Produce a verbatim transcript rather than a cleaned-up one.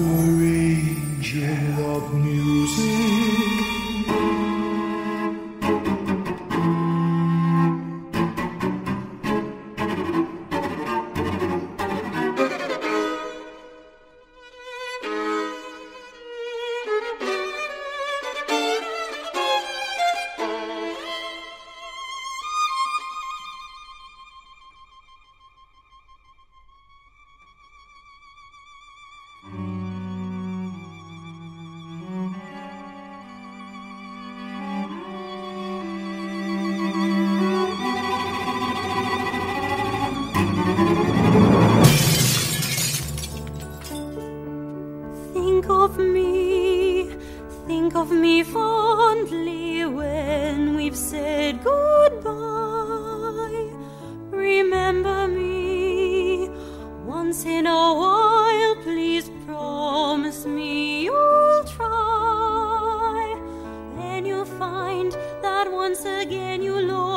your angel of music. Think of me, think of me fondly when we've said goodbye. Remember me once in a while, please promise me you'll try. Then you'll find that once again you'll